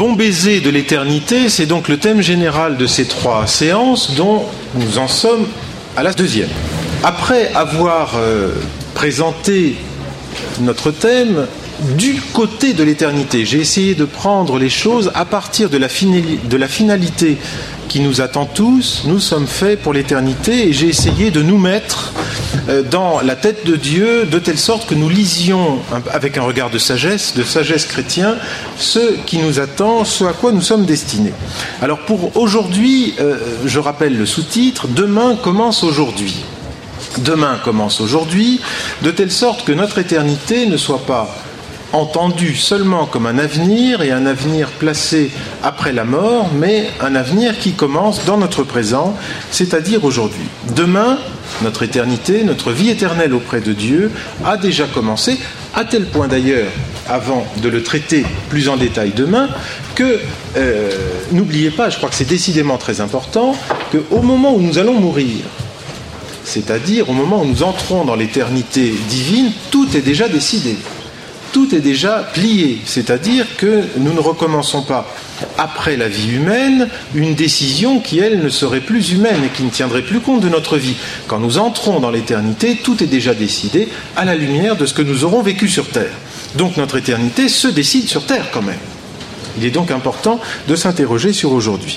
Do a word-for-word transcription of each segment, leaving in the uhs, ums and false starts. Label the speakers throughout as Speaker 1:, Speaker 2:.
Speaker 1: bon baiser de l'éternité, c'est donc le thème général de ces trois séances dont nous en sommes à la deuxième. Après avoir euh, présenté notre thème du côté de l'éternité, j'ai essayé de prendre les choses à partir de la, finali- de la finalité qui nous attend tous. Nous sommes faits pour l'éternité et j'ai essayé de nous mettre euh, dans la tête de Dieu de telle sorte que nous lisions avec un regard de sagesse, de sagesse chrétien, ce qui nous attend, ce à quoi nous sommes destinés. Alors pour aujourd'hui, euh, je rappelle le sous-titre, demain commence aujourd'hui. Demain commence aujourd'hui, de telle sorte que notre éternité ne soit pas entendue seulement comme un avenir et un avenir placé après la mort, mais un avenir qui commence dans notre présent, c'est-à-dire aujourd'hui. Demain, notre éternité, notre vie éternelle auprès de Dieu a déjà commencé, à tel point d'ailleurs, avant de le traiter plus en détail demain, que euh, n'oubliez pas, je crois que c'est décidément très important, qu'au moment où nous allons mourir, c'est-à-dire au moment où nous entrons dans l'éternité divine, tout est déjà décidé. Tout est déjà plié, c'est-à-dire que nous ne recommençons pas, après la vie humaine, une décision qui, elle, ne serait plus humaine et qui ne tiendrait plus compte de notre vie. Quand nous entrons dans l'éternité, tout est déjà décidé à la lumière de ce que nous aurons vécu sur Terre. Donc notre éternité se décide sur Terre quand même. Il est donc important de s'interroger sur aujourd'hui.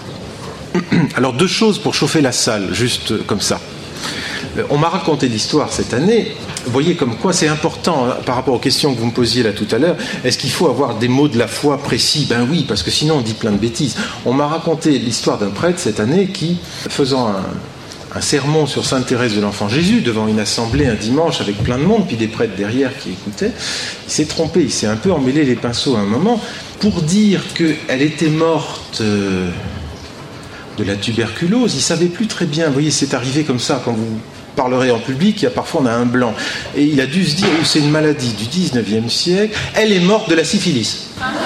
Speaker 1: Alors deux choses pour chauffer la salle, juste comme ça. On m'a raconté l'histoire cette année. Vous voyez comme quoi c'est important hein, par rapport aux questions que vous me posiez là tout à l'heure. Est-ce qu'il faut avoir des mots de la foi précis ? Ben oui, parce que sinon on dit plein de bêtises. On m'a raconté l'histoire d'un prêtre cette année qui, faisant un, un sermon sur Sainte Thérèse de l'Enfant Jésus devant une assemblée un dimanche avec plein de monde, puis des prêtres derrière qui écoutaient, il s'est trompé, il s'est un peu emmêlé les pinceaux à un moment pour dire qu'elle était morte euh, de la tuberculose. Il ne savait plus très bien. Vous voyez, c'est arrivé comme ça quand vous parlerait en public, il y a parfois on a un blanc. Et il a dû se dire, oh, c'est une maladie du dix-neuvième siècle, elle est morte de la syphilis.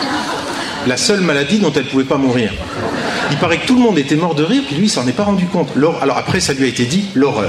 Speaker 1: La seule maladie dont elle ne pouvait pas mourir. Il paraît que tout le monde était mort de rire, puis lui, il s'en est pas rendu compte. Alors après, ça lui a été dit, l'horreur.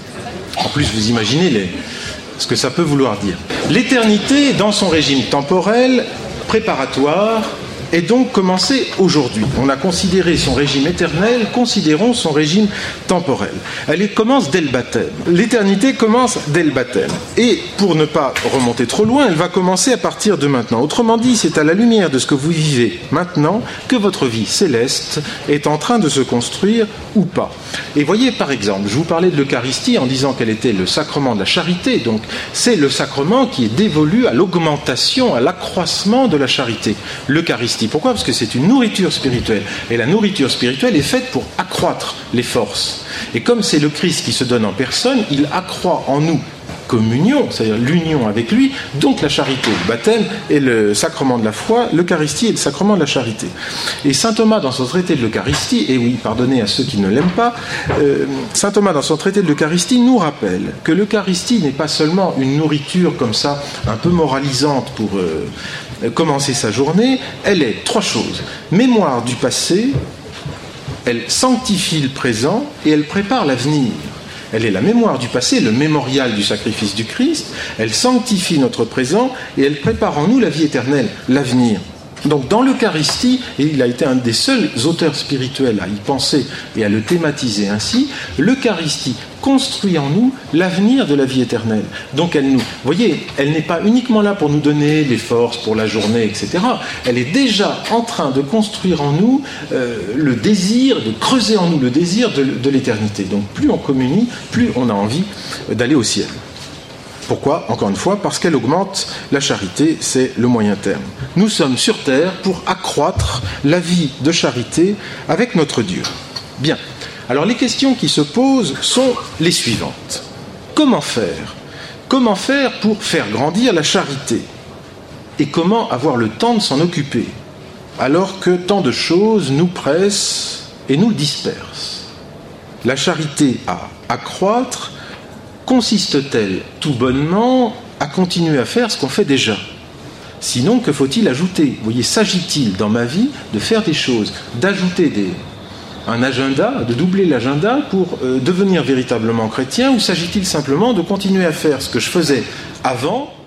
Speaker 1: En plus, vous imaginez les... ce que ça peut vouloir dire. L'éternité, dans son régime temporel, préparatoire, est donc commencé aujourd'hui. On a considéré son régime éternel, considérons son régime temporel. Elle commence dès le baptême. L'éternité commence dès le baptême. Et pour ne pas remonter trop loin, elle va commencer à partir de maintenant. Autrement dit, c'est à la lumière de ce que vous vivez maintenant que votre vie céleste est en train de se construire ou pas. Et voyez, par exemple, je vous parlais de l'Eucharistie en disant qu'elle était le sacrement de la charité. Donc, c'est le sacrement qui est dévolu à l'augmentation, à l'accroissement de la charité. L'Eucharistie. Pourquoi ? Parce que c'est une nourriture spirituelle. Et la nourriture spirituelle est faite pour accroître les forces. Et comme c'est le Christ qui se donne en personne, il accroît en nous communion, c'est-à-dire l'union avec lui, donc la charité. Le baptême est le sacrement de la foi, l'Eucharistie est le sacrement de la charité. Et saint Thomas, dans son traité de l'Eucharistie, et oui, pardonnez à ceux qui ne l'aiment pas, euh, saint Thomas, dans son traité de l'Eucharistie, nous rappelle que l'Eucharistie n'est pas seulement une nourriture comme ça, un peu moralisante pour euh, commencer sa journée, elle est trois choses. Mémoire du passé, elle sanctifie le présent et elle prépare l'avenir. Elle est la mémoire du passé, le mémorial du sacrifice du Christ. Elle sanctifie notre présent et elle prépare en nous la vie éternelle, l'avenir. Donc dans l'Eucharistie, et il a été un des seuls auteurs spirituels à y penser et à le thématiser ainsi, l'Eucharistie construit en nous l'avenir de la vie éternelle. Donc elle nous, vous voyez, elle n'est pas uniquement là pour nous donner les forces pour la journée, et cetera. Elle est déjà en train de construire en nous euh, le désir, de creuser en nous le désir de, de l'éternité. Donc plus on communie, plus on a envie d'aller au ciel. Pourquoi ? Encore une fois, parce qu'elle augmente la charité, c'est le moyen terme. Nous sommes sur terre pour accroître la vie de charité avec notre Dieu. Bien. Alors les questions qui se posent sont les suivantes. Comment faire ? Comment faire pour faire grandir la charité ? Et comment avoir le temps de s'en occuper, alors que tant de choses nous pressent et nous dispersent ? La charité à accroître consiste-t-elle tout bonnement à continuer à faire ce qu'on fait déjà ? Sinon, que faut-il ajouter ? Vous voyez, s'agit-il dans ma vie de faire des choses, d'ajouter des, un agenda, de doubler l'agenda pour euh, devenir véritablement chrétien, ou s'agit-il simplement de continuer à faire ce que je faisais avant